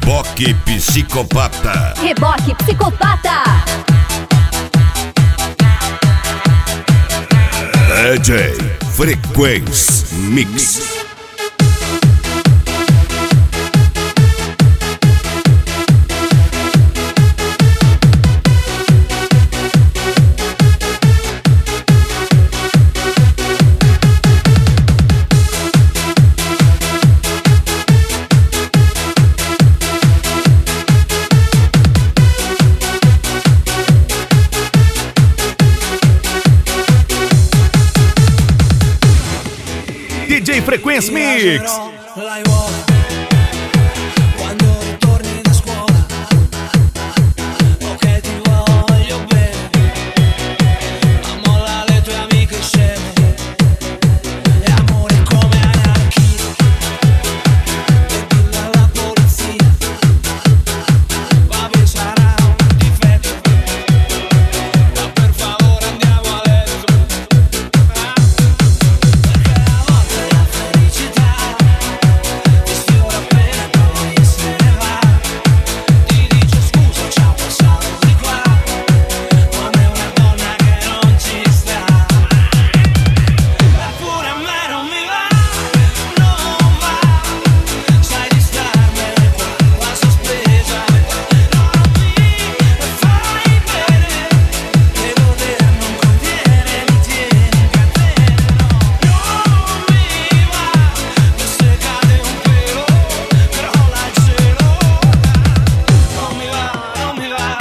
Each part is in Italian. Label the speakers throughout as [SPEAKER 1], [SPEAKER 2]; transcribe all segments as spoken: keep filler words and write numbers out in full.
[SPEAKER 1] Reboque psicopata.
[SPEAKER 2] Reboque psicopata.
[SPEAKER 1] D J Frequenz Mix.
[SPEAKER 3] D J Frequenz Mix.
[SPEAKER 4] Quando ritorni da scuola, ok ti voglio bene, ma molla le tue amiche sceme, e amore come anarchia, e dillo alla polizia, vabbè sarà un difetto, ma per favore andiamo a letto, perché a volte la felicità ti sfiora appena poi se ne va, ti dice scusa ciao passato di qua, come una donna che non ci sta, eppure a me non mi va, non va, sai di starmene qua, la sospesa, non mi fai bene, che godere non conviene, mi tieni in catene, no, non mi va, se cade un pelo, crolla il cielo, non mi va, non mi va.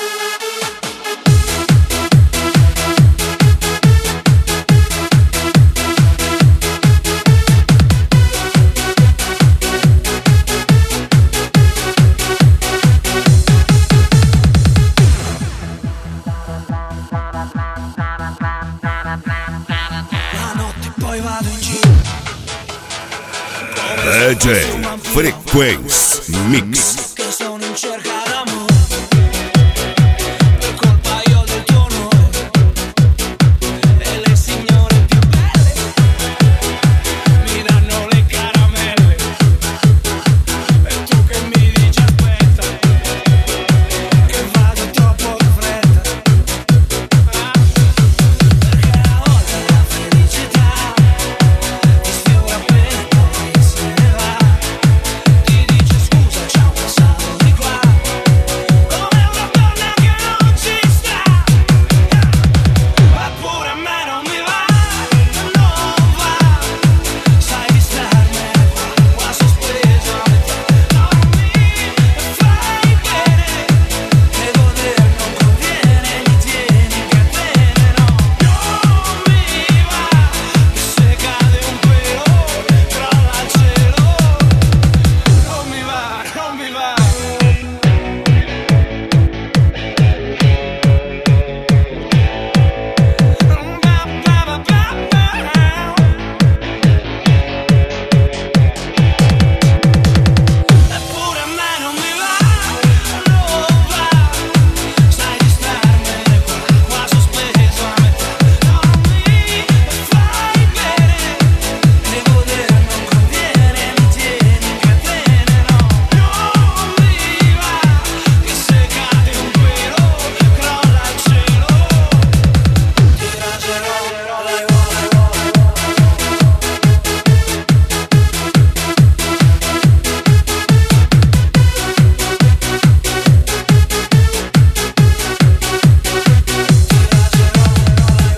[SPEAKER 4] La notte poi vado in giro
[SPEAKER 1] D J Frequenz Mix.
[SPEAKER 4] che sono in cerca